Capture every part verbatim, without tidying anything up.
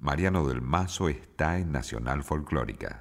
Mariano del Mazo está en Nacional Folclórica.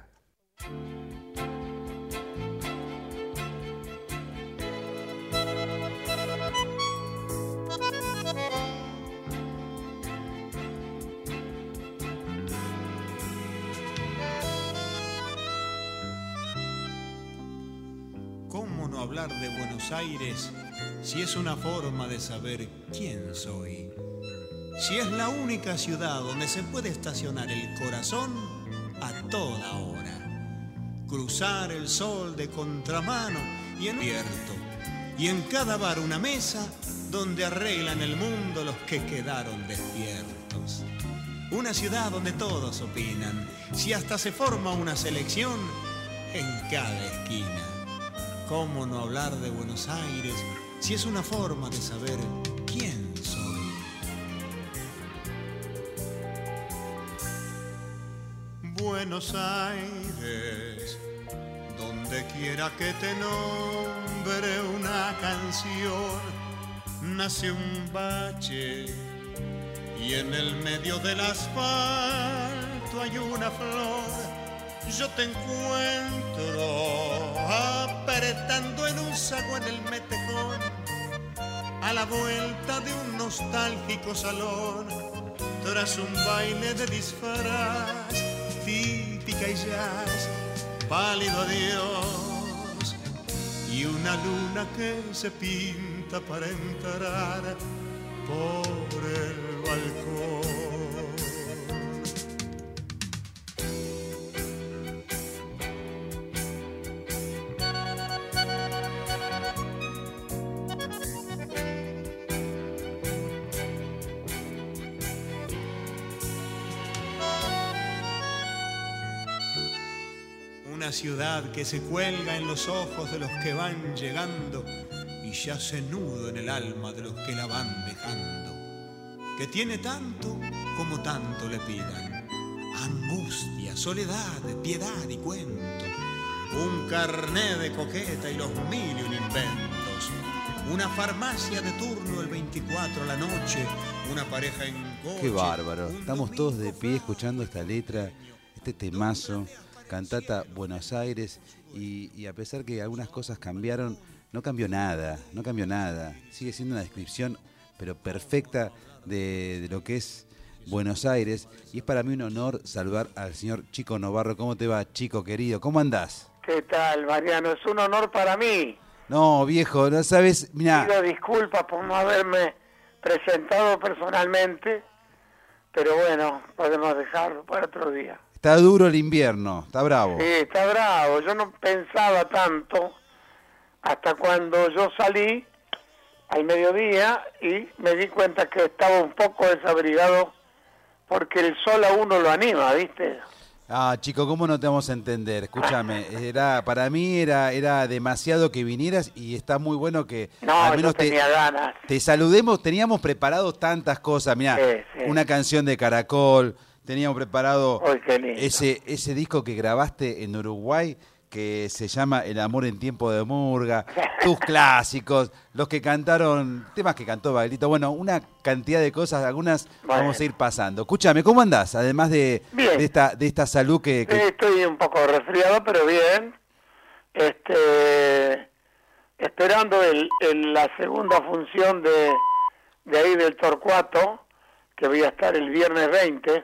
¿Cómo no hablar de Buenos Aires si es una forma de saber quién soy? Si es la única ciudad donde se puede estacionar el corazón a toda hora, cruzar el sol de contramano y en abierto, y en cada bar una mesa donde arreglan el mundo los que quedaron despiertos. Una ciudad donde todos opinan, si hasta se forma una selección en cada esquina. ¿Cómo no hablar de Buenos Aires si es una forma de saber quién soy? Buenos Aires, donde quiera que te nombre una canción, nace un bache y en el medio del asfalto hay una flor. Yo te encuentro apretando en un saguán el metejón, a la vuelta de un nostálgico salón, tras un baile de disfraz, típica y jazz, pálido adiós, y una luna que se pinta para entrar por el balcón. Una ciudad que se cuelga en los ojos de los que van llegando y ya se nudo en el alma de los que la van dejando, que tiene tanto como tanto le pidan: angustia, soledad, piedad y cuento, un carné de coqueta y los mil y un inventos, una farmacia de turno el veinticuatro a la noche, una pareja en coche. Qué bárbaro, estamos todos de pie escuchando esta letra, este temazo, cantata Buenos Aires, y, y a pesar que algunas cosas cambiaron, no cambió nada, no cambió nada. Sigue siendo una descripción, pero perfecta, de, de lo que es Buenos Aires. Y es para mí un honor saludar al señor Chico Novarro. ¿Cómo te va, Chico querido? ¿Cómo andás? ¿Qué tal, Mariano? Es un honor para mí. No, viejo, no sabes, mirá. Pido disculpas por no haberme presentado personalmente, pero bueno, podemos dejarlo para otro día. Está duro el invierno, está bravo. Sí, está bravo. Yo no pensaba tanto hasta cuando yo salí al mediodía y me di cuenta que estaba un poco desabrigado porque el sol a uno lo anima, ¿viste? Ah, chico, ¿cómo no te vamos a entender? Escúchame, era para mí era era demasiado que vinieras y está muy bueno que no, al menos yo tenía te, ganas. te saludemos. Teníamos preparado tantas cosas, mirá, sí, sí. una canción de Caracol, teníamos preparado Ay, qué lindo. ese ese disco que grabaste en Uruguay que se llama El amor en tiempo de murga, tus clásicos, los que cantaron, temas que cantó Baglito, bueno, una cantidad de cosas, algunas bueno. vamos a ir pasando. Escúchame, ¿cómo andás? Además de, de esta de esta salud que, que... Sí, estoy un poco resfriado, pero bien. Este, esperando el, el, la segunda función de, de ahí del Torcuato, que voy a estar el viernes veinte,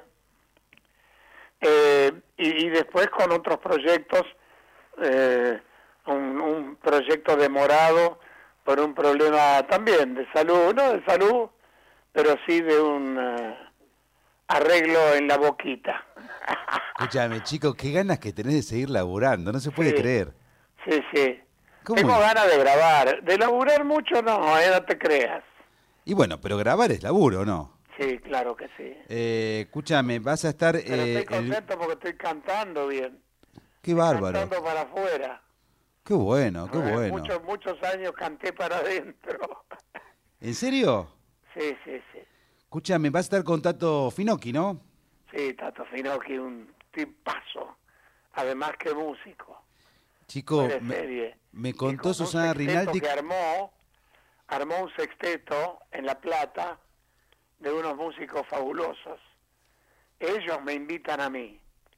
eh, y, y después con otros proyectos. Eh, un, un proyecto demorado por un problema también de salud, no de salud, pero sí de un uh, arreglo en la boquita. Escúchame, chico, qué ganas que tenés de seguir laburando, no se puede sí, creer. Sí, sí. ¿Cómo Tengo es? ganas de grabar, de laburar mucho no, eh, no te creas. Y bueno, pero grabar es laburo, ¿no? Sí, claro que sí. Eh, escúchame, vas a estar... Pero eh, estoy contento el... porque estoy cantando bien. Qué bárbaro. Cantando para afuera. Qué bueno, qué bueno. Muchos, muchos años canté para adentro. ¿En serio? Sí, sí, sí. Escúchame, vas a estar con Tato Finocchi, ¿no? Sí, Tato Finocchi, un tipazo. Además que músico. Chico, me, me contó Susana Rinaldi... que armó, armó un sexteto en La Plata de unos músicos fabulosos. ellos me invitan a mí.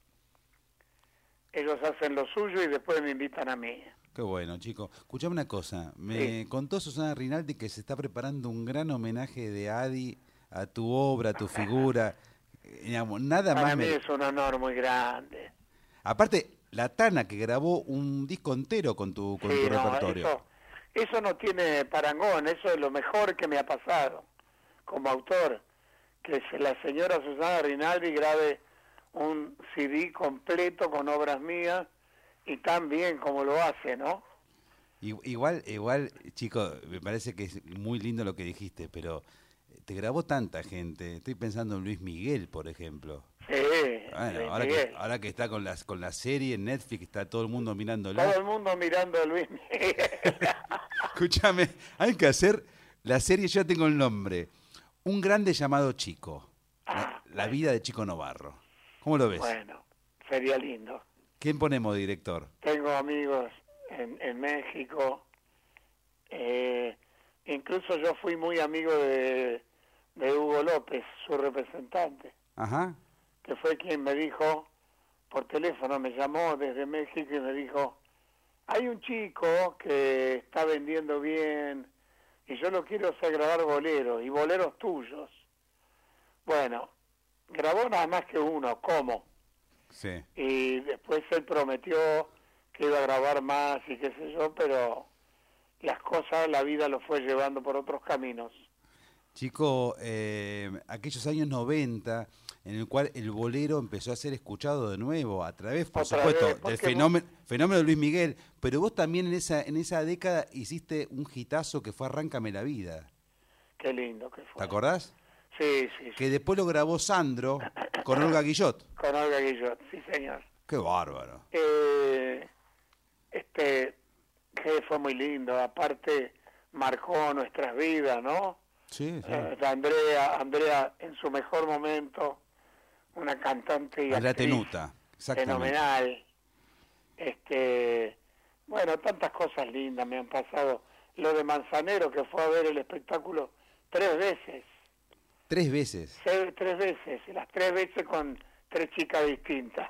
Ellos hacen lo suyo y después me invitan a mí. Qué bueno, chico. Escuchame una cosa. Me Sí. contó Susana Rinaldi que se está preparando un gran homenaje de Adi a tu obra, a tu figura. Eh, digamos, nada Para más mí me... es un honor muy grande. Aparte, la Tana, que grabó un disco entero con tu, con Sí, tu no, repertorio. eso, eso no tiene parangón, eso es lo mejor que me ha pasado como autor, que se- la señora Susana Rinaldi grabe un C D completo con obras mías y tan bien como lo hace, ¿no? I- Igual, igual, chico, me parece que es muy lindo lo que dijiste, pero te grabó tanta gente. Estoy pensando en Luis Miguel, por ejemplo. Sí, Bueno, Luis ahora que, Miguel. ahora que está con las con la serie en Netflix, está todo el mundo Todo mirándola. el mundo mirando a Luis Miguel. Escúchame, hay que hacer la serie, yo ya tengo el nombre. Un grande llamado Chico. La, Ah, la bueno. vida de Chico Novarro. ¿Cómo lo ves? Bueno, sería lindo. ¿Quién ponemos director? Tengo amigos en, en México. Eh, incluso yo fui muy amigo de, de Hugo López, su representante, Ajá. que fue quien me dijo, por teléfono me llamó desde México y me dijo, hay un chico que está vendiendo bien y yo lo quiero hacer grabar boleros y boleros tuyos. Bueno, grabó nada más que uno, ¿cómo? Sí. Y después él prometió que iba a grabar más y qué sé yo, pero las cosas, la vida lo fue llevando por otros caminos. Chico, eh, aquellos años noventa, en el cual el bolero empezó a ser escuchado de nuevo, a través, por Otra supuesto, vez, del porque fenómeno, fenómeno de Luis Miguel, pero vos también en esa, en esa década hiciste un hitazo que fue Arráncame la vida. Qué lindo que fue. ¿Te acordás? Sí, sí, sí. Que después lo grabó Sandro con Olga Guillot. Con Olga Guillot, sí señor. Qué bárbaro. Eh, este, que fue muy lindo, aparte marcó nuestras vidas, ¿no? Sí, sí. Eh, Andrea, Andrea en su mejor momento, una cantante y Andrea actriz Tenuta, exactamente. fenomenal. Este, bueno, tantas cosas lindas me han pasado. Lo de Manzanero, que fue a ver el espectáculo tres veces, Tres veces. se- tres veces, y las tres veces con tres chicas distintas.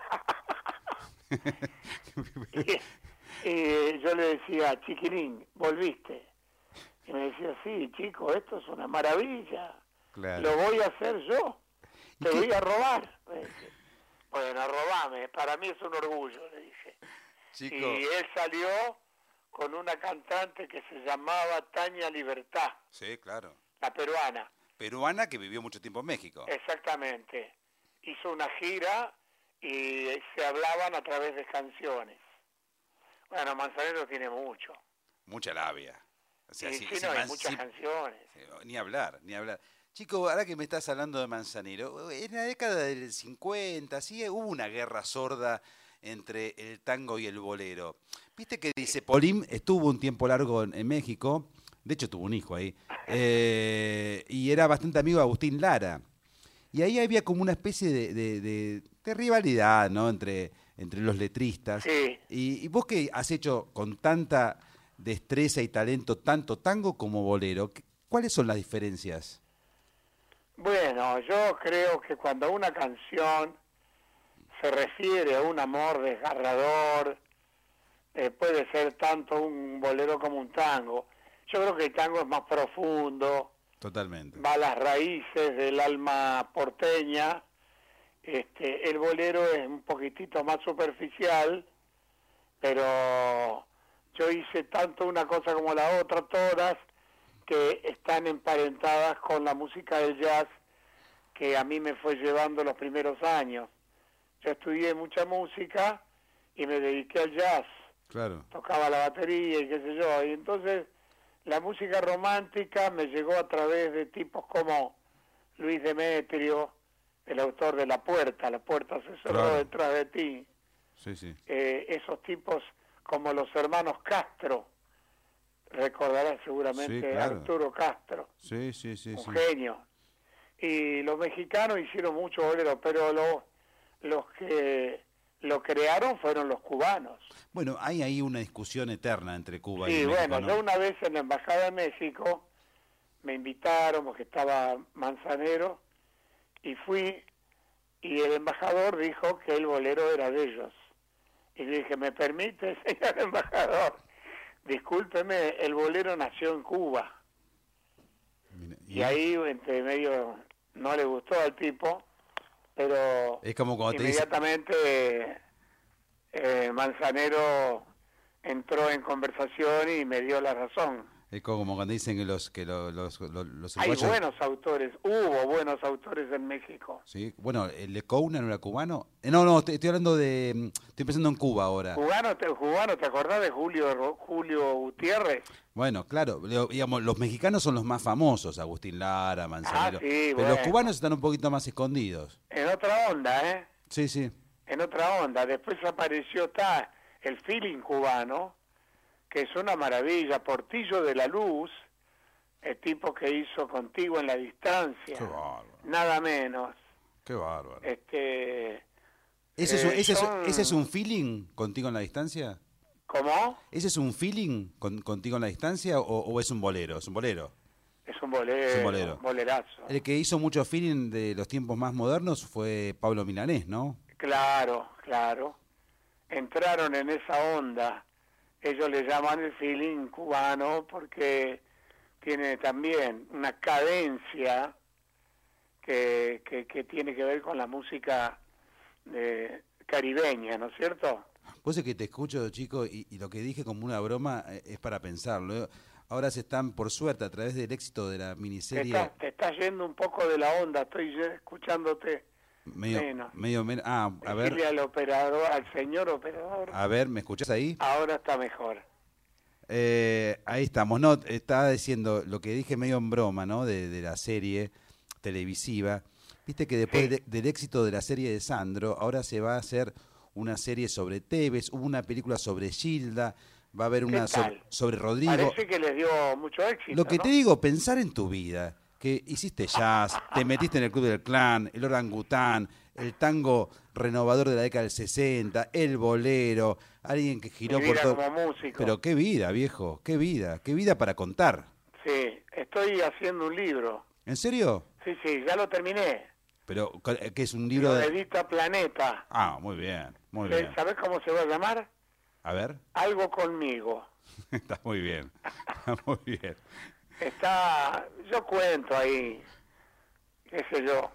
y, y yo le decía, chiquilín, ¿volviste? Y me decía, sí, chico, esto es una maravilla. Claro. Lo voy a hacer yo. ¿Y Te qué? voy a robar. Me dice. Bueno, robame. Para mí es un orgullo, le dije. Chico, Y él salió con una cantante que se llamaba Tania Libertad, sí, claro. la peruana. Peruana que vivió mucho tiempo en México. Exactamente. Hizo una gira y se hablaban a través de canciones. Bueno, Manzanero tiene mucho. Mucha labia. O sea, y sí, sí, sí, no, hay man- muchas sí, canciones. eh, ni hablar, ni hablar. Chico, ahora que me estás hablando de Manzanero, en la década del cincuenta, sí, hubo una guerra sorda entre el tango y el bolero. Viste que dice, Polín estuvo un tiempo largo en, en México, de hecho tuvo un hijo ahí, eh, y era bastante amigo de Agustín Lara. Y ahí había como una especie de, de- de- de rivalidad, ¿no? Entre, entre los letristas. Sí. Y, y vos que has hecho con tanta destreza y talento tanto tango como bolero, ¿qué- ¿cuáles son las diferencias? Bueno, yo creo que cuando una canción se refiere a un amor desgarrador, eh, puede ser tanto un bolero como un tango. Yo creo que el tango es más profundo, Totalmente. va a las raíces del alma porteña. Este, el bolero es un poquitito más superficial, pero yo hice tanto una cosa como la otra, todas que están emparentadas con la música del jazz que a mí me fue llevando los primeros años. Yo estudié mucha música y me dediqué al jazz, Claro. tocaba la batería y qué sé yo, y entonces la música romántica me llegó a través de tipos como Luis Demetrio, el autor de La Puerta, La Puerta se cerró Claro. detrás de ti, Sí, sí. eh, esos tipos como los hermanos Castro, recordarás seguramente Sí, claro. Arturo Castro, Sí, sí, sí, un sí. genio. Y los mexicanos hicieron mucho bolero, pero los, los que lo crearon fueron los cubanos. Bueno, hay ahí una discusión eterna entre Cuba y Sí, México, bueno, ¿no? yo una vez en la Embajada de México me invitaron porque estaba Manzanero y fui y el embajador dijo que el bolero era de ellos. Y le dije, ¿me permite, señor embajador? Discúlpeme, el bolero nació en Cuba. Y ahí, entre medio, no le gustó al tipo, pero es como cuando inmediatamente te dice... eh, Manzanero entró en conversación y me dio la razón. Es como cuando dicen que los que los, los, los, los Hay uruguayos... buenos autores, hubo buenos autores en México. Sí, bueno, el de Counan no era cubano. Eh, no, no, estoy, estoy hablando de... Estoy pensando en Cuba ahora. ¿Cubano te, cubano, ¿te acordás de Julio Julio Gutiérrez? Bueno, claro, digamos, los mexicanos son los más famosos, Agustín Lara, Manzanero. Ah, sí, pero bueno. los cubanos están un poquito más escondidos. En otra onda, ¿eh? Sí, sí. En otra onda. Después apareció está el feeling cubano, que es una maravilla. Portillo de la Luz, el tipo que hizo Contigo en la Distancia. Qué bárbaro. Nada menos. Qué bárbaro. Este, ¿Ese, es un, eh, ese, son... es, ¿Ese es un feeling contigo en la distancia? ¿Cómo? ¿Ese es un feeling con, contigo en la distancia o, o es un bolero? Es un bolero. Es un bolero, Es un bolero. un bolerazo. El que hizo mucho feeling de los tiempos más modernos fue Pablo Milanés, ¿no? Claro, claro. Entraron en esa onda. Ellos le llaman el feeling cubano porque tiene también una cadencia que, que, que tiene que ver con la música de, caribeña, ¿no es cierto? Vos es que te escucho, chico, y, y lo que dije como una broma eh, es para pensarlo. Ahora se están, por suerte, a través del éxito de la Te miniserie... estás te está yendo un poco de la onda, estoy ye- escuchándote Medio, menos. medio, medio... Ah, a ver, Decirle al operador, al señor operador, a ver, ¿me escuchás ahí? ahora está mejor. Eh, ahí estamos, ¿no? Estaba diciendo lo que dije medio en broma, ¿no? De, de la serie televisiva. Viste que después Sí. de- del éxito de la serie de Sandro, ahora se va a hacer una serie sobre Tevez, hubo una película sobre Gilda, va a haber una ¿Qué sobre, tal? sobre Rodrigo. Parece que les dio mucho éxito, Lo que ¿no? te digo, pensar en tu vida, que hiciste jazz, te metiste en el Club del Clan, el orangután, el tango renovador de la década del sesenta, el bolero, alguien que giró Mi por vida todo... como músico. Pero qué vida, viejo, qué vida, qué vida para contar. Sí, estoy haciendo un libro. ¿En serio? Sí, sí, ya lo terminé. Pero, ¿qué es un libro Lo de...? edita Planeta. Ah, muy bien, muy bien. ¿Sabes cómo se va a llamar? A ver, Algo conmigo. está muy bien, está muy bien. Está, yo cuento ahí, qué sé yo,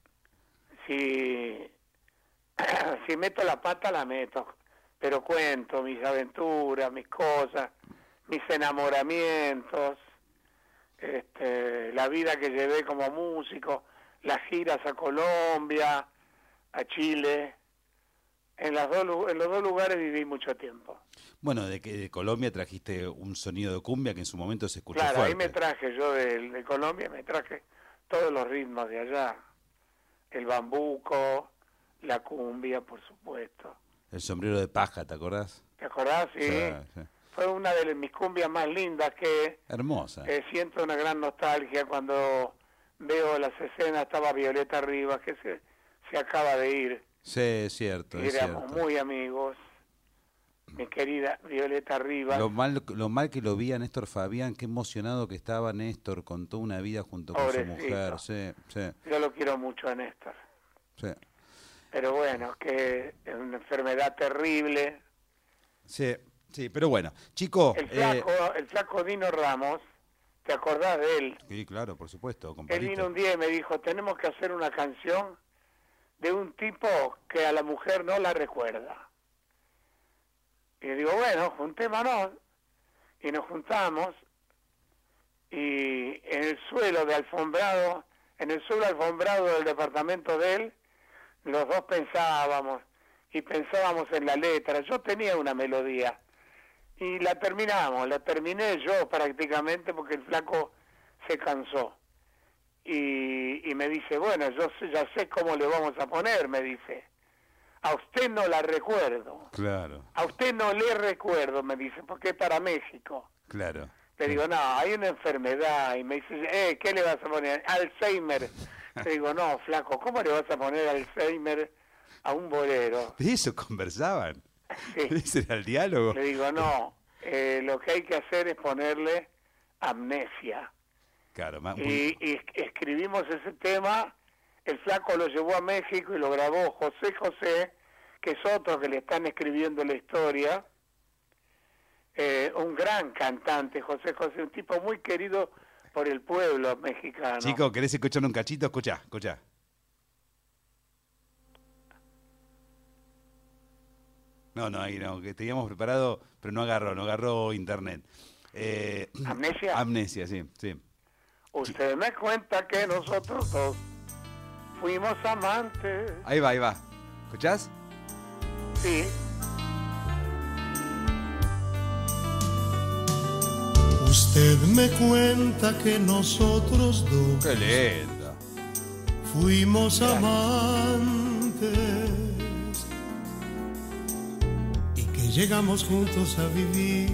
si, si meto la pata la meto, pero cuento mis aventuras, mis cosas, mis enamoramientos, este, la vida que llevé como músico, las giras a Colombia, a Chile. En, las dos, lu- en los dos lugares viví mucho tiempo. Bueno, de que de Colombia trajiste un sonido de cumbia que en su momento se escuchó Claro, ahí fuerte. me traje yo de, de Colombia, me traje todos los ritmos de allá. El bambuco, la cumbia, por supuesto. El sombrero de paja, ¿te acordás? ¿Te acordás? Sí. Sí, sí. Fue una de mis cumbias más lindas que Hermosa. eh, siento una gran nostalgia cuando veo las escenas. Estaba Violeta Rivas, que se, se acaba de ir. Sí, es cierto, Y es éramos cierto. muy amigos. Mi querida Violeta Rivas. Lo mal, lo mal que lo vi a Néstor Fabián, qué emocionado que estaba Néstor con toda una vida junto con su Pobrecito. mujer. Sí, sí, Yo lo quiero mucho a Néstor. sí. Pero bueno, que es una enfermedad terrible. Sí, sí, pero bueno, chico. El eh, flaco, el flaco Dino Ramos, ¿te acordás de él? sí, claro, por supuesto, Él compadrito. vino un día y me dijo, tenemos que hacer una canción de un tipo que a la mujer no la recuerda. Y digo, bueno, juntémonos. Y nos juntamos y en el suelo de alfombrado, en el suelo alfombrado del departamento de él, los dos pensábamos y pensábamos en la letra. Yo tenía una melodía y la terminamos, la terminé yo prácticamente porque el flaco se cansó. Y, y me dice, bueno, yo sé- ya sé cómo le vamos a poner, me dice. A usted no la recuerdo. Claro, A usted no le recuerdo, me dice, porque es para México. claro. Le digo, no, hay una enfermedad. Y me dice, eh, ¿qué le vas a poner? Alzheimer. Le digo, no, flaco, ¿cómo le vas a poner Alzheimer a un bolero? De eso conversaban. Sí. Ese era el diálogo. Le digo, no, eh, lo que hay que hacer es ponerle amnesia. Claro, más, Y, y es- escribimos ese tema el flaco lo llevó a México y lo grabó José José, que es otro que le están escribiendo la historia, eh, un gran cantante, José José, un tipo muy querido por el pueblo mexicano. Chico, ¿querés escuchar un cachito? Escuchá, escuchá. No, no, ahí no, que teníamos preparado, pero no agarró, no agarró internet. Eh, ¿Amnesia? Amnesia, sí, sí. Usted me cuenta que nosotros dos fuimos amantes. Ahí va, ahí va. ¿Escuchás? Sí. Usted me cuenta que nosotros dos Qué lindo. fuimos amantes y que llegamos juntos a vivir.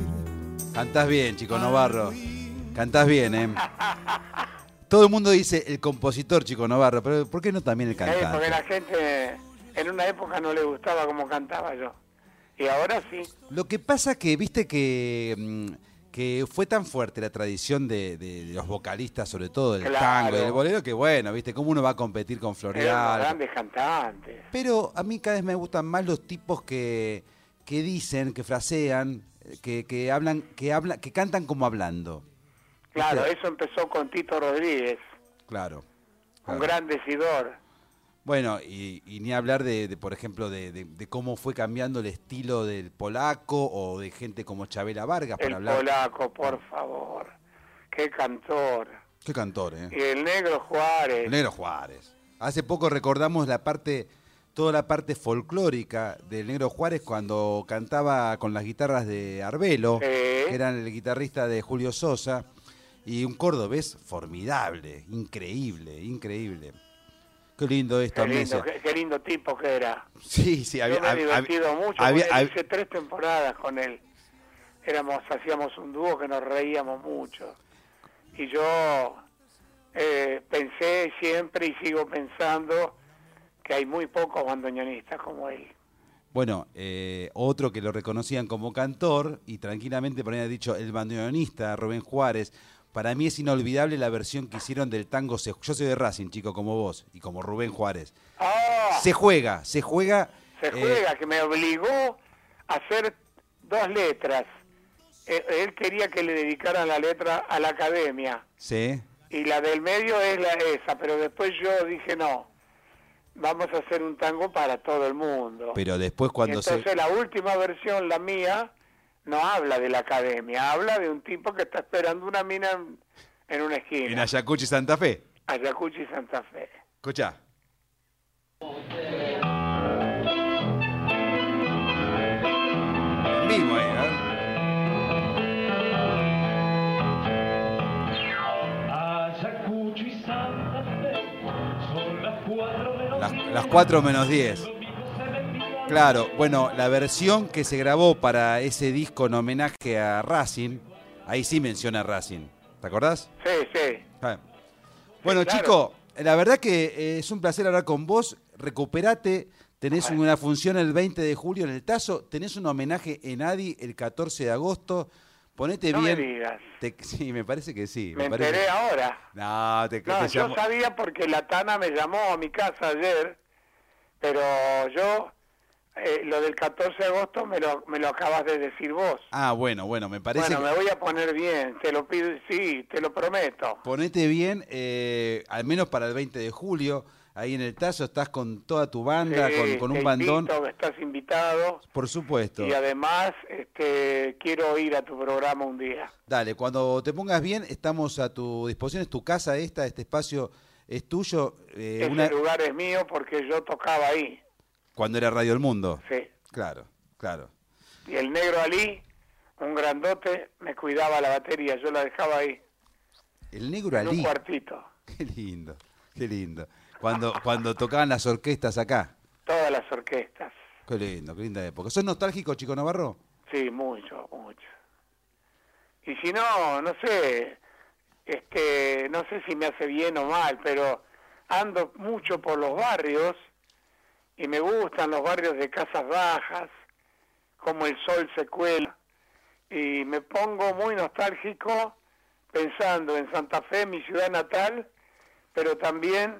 Cantás bien, Chico Novarro. Cantás bien, ¿eh? Todo el mundo dice el compositor Chico Novarro, pero ¿por qué no también el Eh, cantante? porque la gente en una época no le gustaba como cantaba yo. Y ahora sí. Lo que pasa que, viste que, mm, que fue tan fuerte la tradición de, de- de los vocalistas, sobre todo del Claro. tango y del bolero, que bueno, viste, cómo uno va a competir con Eran unos Floreal. grandes cantantes. Pero a mí cada vez me gustan más los tipos que, que dicen, que frasean, que, que hablan, que hablan, que cantan como hablando. Claro, ¿Viste? eso empezó con Tito Rodríguez, Claro. un claro. gran decidor. Bueno, y, y ni hablar de, de, por ejemplo, de, de- de cómo fue cambiando el estilo del polaco o de gente como Chabela Vargas, para El hablar. polaco, por favor. Qué cantor. Qué cantor, ¿eh? Y el negro Juárez. El Negro Juárez. Hace poco recordamos la parte, toda la parte folclórica del Negro Juárez cuando cantaba con las guitarras de Arbelo, Sí. que era el guitarrista de Julio Sosa, y un cordobés formidable, increíble, increíble. Qué lindo esto, Qué lindo, Amnesia. qué, qué lindo tipo que era. Sí, sí, Yo había, me he había- divertido mucho había- con él. hab- Hice tres temporadas con él. Éramos, hacíamos un dúo que nos reíamos mucho. Y yo eh, pensé siempre y sigo pensando que hay muy pocos bandoneonistas como él. Bueno, eh, otro que lo reconocían como cantor y tranquilamente por ahí ha dicho el bandoneonista Rubén Juárez. Para mí es inolvidable la versión que hicieron del tango. Se- Yo soy de Racing, chico, como vos y como Rubén Juárez. ¡Ah! Se juega, se juega. Se eh, juega, que me obligó a hacer dos letras. Eh, él quería que le dedicaran la letra a la academia. Sí. Y la del medio es la esa, pero después yo dije no, vamos a hacer un tango para todo el mundo. Pero después cuando Entonces se... la última versión, la mía, no habla de la academia, habla de un tipo que está esperando una mina en, en una En esquina, Ayacucho y Santa Fe. Ayacucho y Santa Fe. Escuchá. En vivo ahí, ¿eh? Ayacucho y Santa Fe son las cuatro menos Las, diez. las cuatro menos diez. Claro, bueno, la versión que se grabó para ese disco en homenaje a Racing, ahí sí menciona a Racing. ¿Te acordás? Sí, sí. Ah. Bueno, claro. chico, la verdad que eh, es un placer hablar con vos. Recuperate. Tenés Bueno. una función el veinte de julio en el Tazo. Tenés un homenaje en Adi el catorce de agosto. Ponete No me bien. digas. Te- sí, me parece que sí. Me parece- enteré ahora. No, te, No, te yo llamo- sabía porque la Tana me llamó a mi casa ayer, pero yo, eh, lo del catorce de agosto me lo, me lo acabas de decir vos. Ah, bueno, bueno, me parece Bueno, que... me voy a poner bien, te lo pido, sí, te lo prometo. Ponete bien, eh, al menos para el veinte de julio. Ahí en el Tazo estás con toda tu banda, Sí, con, con un te bandón. invito, estás invitado Por supuesto. y además este, quiero ir a tu programa un día. Dale, cuando te pongas bien, estamos a tu disposición. Es tu casa esta, este espacio es tuyo. eh, Ese una- lugar es mío porque yo tocaba ahí, Cuando era Radio El Mundo. sí. Claro, claro. Y el negro Ali, un grandote, me cuidaba la batería, yo la dejaba ahí, El Negro en un Ali. cuartito. Qué lindo, qué lindo. Cuando, cuando tocaban las orquestas acá. Todas las orquestas. Qué lindo, qué linda época. ¿Sos nostálgico, Chico Navarro? Sí, mucho, mucho. Y si no, no sé, este, no sé si me hace bien o mal, pero ando mucho por los barrios y me gustan los barrios de casas bajas, como el sol se cuela, y me pongo muy nostálgico pensando en Santa Fe, mi ciudad natal, pero también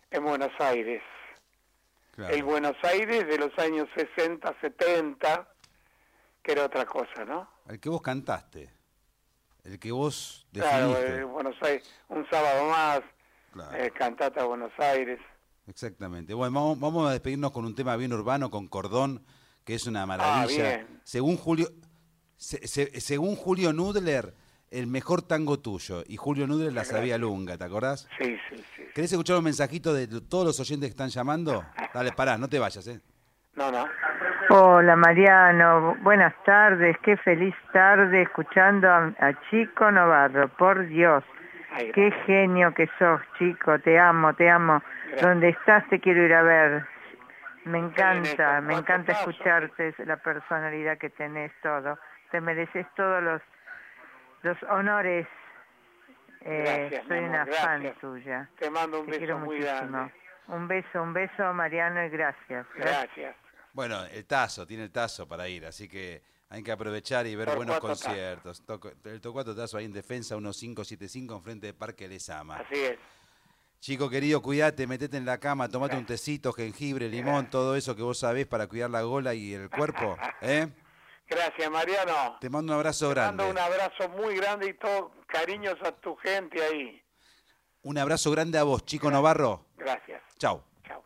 en Buenos Aires. Claro. El Buenos Aires de los años sesenta, setenta, que era otra cosa, ¿no? El que vos cantaste, el que vos Claro, definiste. eh, Buenos Aires, un sábado más, Claro. eh, cantata Buenos Aires. Exactamente. Bueno, vamos, vamos a despedirnos con un tema bien urbano, con Cordón, que es una maravilla. Ah, bien. Según Julio, se- se- según Julio Nudler, el mejor tango tuyo. Y Julio Nudler la sabía lunga, ¿te acordás? Sí, sí, sí. ¿Querés escuchar un mensajito de todos los oyentes que están llamando? Dale, pará, no te vayas, ¿eh? No, no. Hola Mariano, buenas tardes, qué feliz tarde escuchando a, a Chico Novarro, por Dios, Ay, qué gracias. genio que sos, Chico, te amo, te amo, Gracias. donde estás te quiero ir a ver, me Néstor, encanta, me ¿cuánto encanta paso? escucharte, la personalidad que tenés, todo, te mereces todos los, los honores, eh, Gracias, mi soy amor, una fan gracias. tuya, Te mando un te beso quiero muy muchísimo, grande. un beso, un beso Mariano y gracias. Gracias. Bueno, el tazo, tiene el tazo para ir, así que hay que aprovechar y ver Torcuato buenos Tazo. conciertos. Toco- el Torcuato Tazo ahí en Defensa quince setenta y cinco, enfrente de Parque Lezama. Así es. Chico querido, cuídate, metete en la cama, tomate un tecito, jengibre, limón, todo eso que vos sabés para cuidar la gola y el cuerpo, ¿eh? Gracias, Mariano. Te mando un abrazo Te mando grande. un abrazo muy grande y todo cariños a tu gente ahí. Un abrazo grande a vos, Chico Novarro. Gracias. Chau. Chao.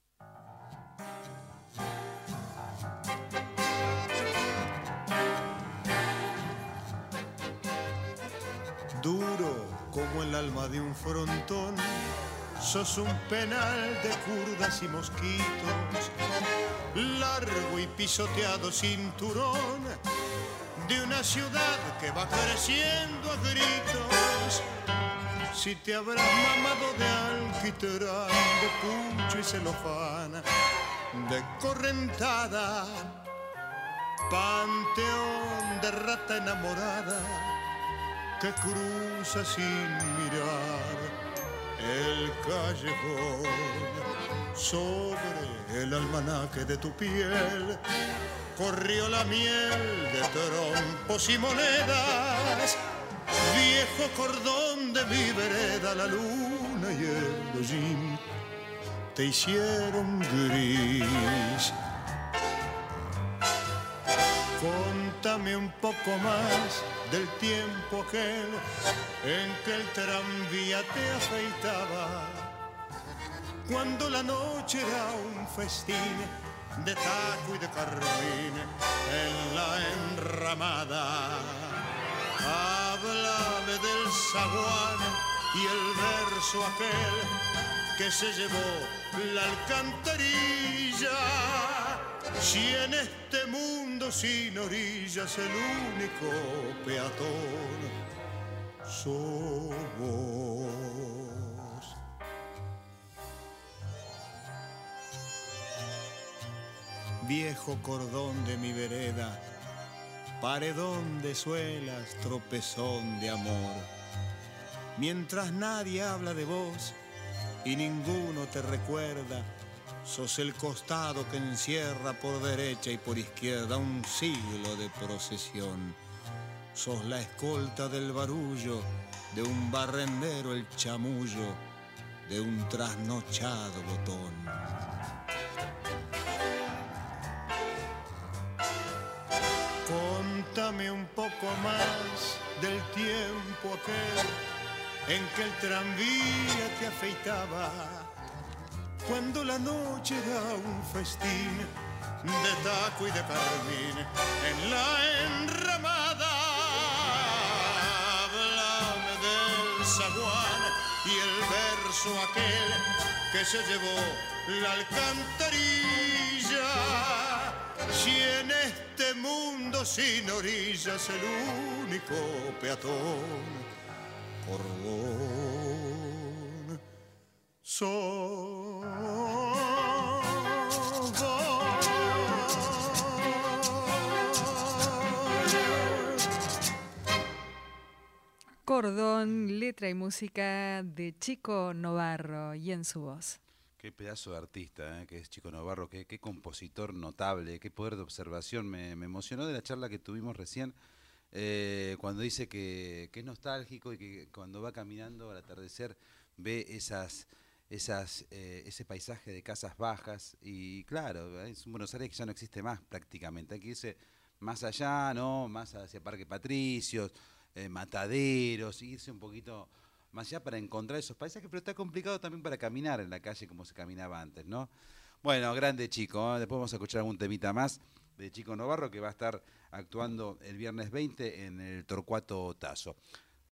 Duro como el alma de un frontón, sos un penal de curdas y mosquitos, largo y pisoteado cinturón de una ciudad que va creciendo a gritos. Si te habrás mamado de alquitrán, de pucho y celofán, de correntada, panteón de rata enamorada que cruza sin mirar el callejón. Sobre el almanaque de tu piel corrió la miel de trompos y monedas. Viejo cordón de mi vereda, la luna y el hollín te hicieron gris. Contame un poco más del tiempo aquel en que el tranvía te afeitaba, cuando la noche era un festín de taco y de carmín en la enramada. Háblame del zaguán y el verso aquel que se llevó la alcantarilla. Si en este mundo sin orillas el único peatón sos vos. Viejo cordón de mi vereda, paredón de suelas, tropezón de amor. Mientras nadie habla de vos y ninguno te recuerda, sos el costado que encierra por derecha y por izquierda un siglo de procesión. Sos la escolta del barullo, de un barrendero el chamullo, de un trasnochado botón. Contame un poco más del tiempo aquel en que el tranvía te afeitaba, cuando la noche era un festín de taco y de carmín en la enramada. Háblame del zaguán y el verso aquel que se llevó la alcantarilla. Si en este mundo sin orillas el único peatón cordón sos vos. Cordón, letra y música de Chico Novarro y en su voz. Qué pedazo de artista, ¿eh? Que es Chico Novarro, qué, qué compositor notable, qué poder de observación. Me, me emocionó de la charla que tuvimos recién, eh, cuando dice que, que es nostálgico y que cuando va caminando al atardecer ve esas, esas, eh, ese paisaje de casas bajas, y claro, es un Buenos Aires que ya no existe más prácticamente, hay que irse más allá, ¿no? Más hacia Parque Patricios, eh, Mataderos, irse un poquito más allá para encontrar esos paisajes, pero está complicado también para caminar en la calle como se caminaba antes, ¿no? Bueno, grande Chico, ¿eh? Después vamos a escuchar algún temita más de Chico Novarro, que va a estar actuando el viernes veinte en el Torcuato Tazo.